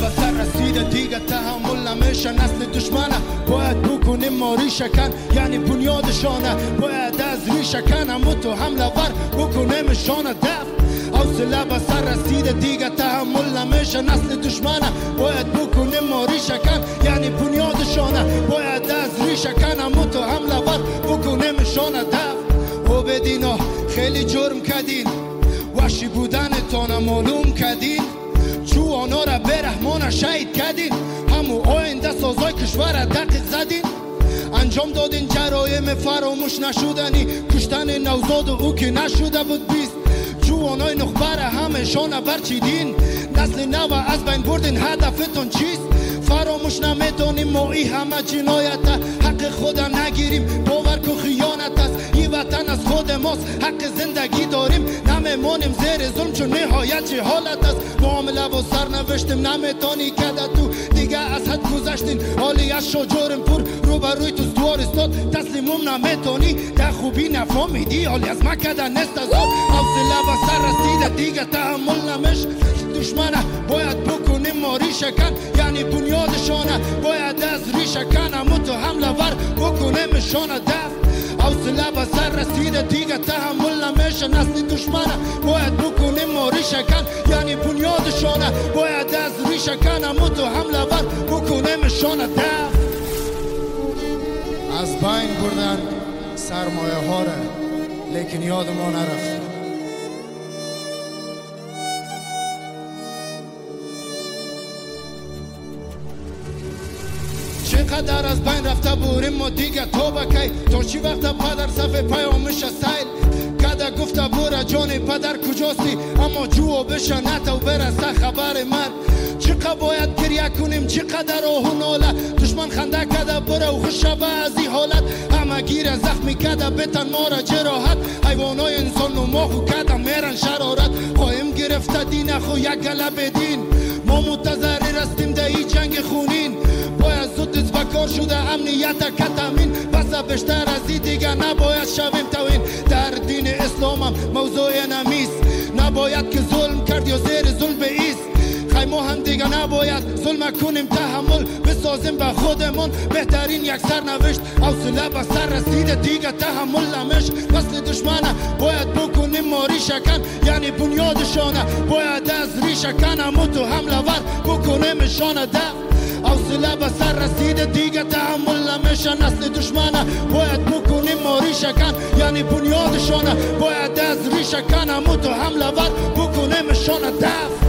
سر رسیده دیگه تحمل نمیشه نسل دشمنه باید بکنیم ما ریشه کن یعنی بنیادشانه باید از ریشه کن همو تو حمله ور بکنیم شانه دف حوصله به سر رسیده دیگه تحمل نمیشه نسل دشمنه باید بکنیم ما ریشه کن یعنی بنیادشانه باید از ریشه کن همو تو حمله ور بکنیم شانه دف او بدینا خیلی جرم کردین وحشی بودنتان معلوم کردین جوانا را به رحمان شهید کردین همو آینده سازای کشور دقیق زدین انجام دادین جرایم فراموش نشدنی کشتن نوزاد و او که نشده بود بیست جوانای نخبر همه شانه برچیدین نسل نو از بین بردین هدفتون چیست فراموش نمیدونیم ما ای همه جنایت حق خود نگیریم باور که خیانت است این وطن از خود ماست حق زندگی داریم نمیمانیم زیر ظلم چون نهایت جهالت است معامله و سرنوشتیم نمیتونی کده تو دیگه از حد گذشتین حالی از شجارم پر روبروی تو دوار استاد تسلیمم نمیتونی در خوبی نفهمیدی حالی از مکده نست از آن حوصله و سر رسیده دیگه تحمل نمیش دشمنه باید بکنیم ما ریشه کن یعنی بنیادشانه باید از ریشه کن همو تو حمله ور بکنیم شانه دف حوصله به سر رسیده دیگه تحمل نمیشه نسل دشمنه باید بکنیم ما ریشه کن یعنی بنیادشانه باید از ریشه کن همو تو حمله ور بکنیم شانه دف از بین بردن سرمایه ها را لیکن یاد ما نرفت چقدر از بین رفته بوریم ما دیگه توبه کی تا چی وقت پدر صفحه پیامش سیل کده گفته بوره جان پدر کجاستی اما جو بشه نتا و برسه خبر مرد چقدر باید گریه کنیم چقدر آه و ناله دشمن خنده کده بره و خوشبه از این حالت همه گیر زخمی کده بتن ما را جراحت حیوانای انسان و ما خو کده میرن شرارت خواهیم گرفته دین خو یک گلب دین ما متضرر هستیم در این جنگ خونین باید زود از بکار شده امنیت کتامین بس بیشتر از این دیگه نباید شویم توین در دین اسلام هم موضوع نمیست نباید که ظلم کرد یا زیر ظلم بیست ما هم دیگه نباید ظلم کنیم تحمل بسازیم به خودمون بهترین یک سرنوشت حوصله به سر رسیده دیگه تحمل نمیش نسل دشمنه باید بکنیم ما ریشه کن یعنی بنیادشانه باید از ریشه کن همو تو حمله ور بکنیم شانه ده حوصله به سر رسیده دیگه تحمل نمیشه نسل دشمنه باید بکنیم ما ریشه کن یعنی بنیادشانه باید از ریشه کن همو تو حمله ور بکنیم شانه ده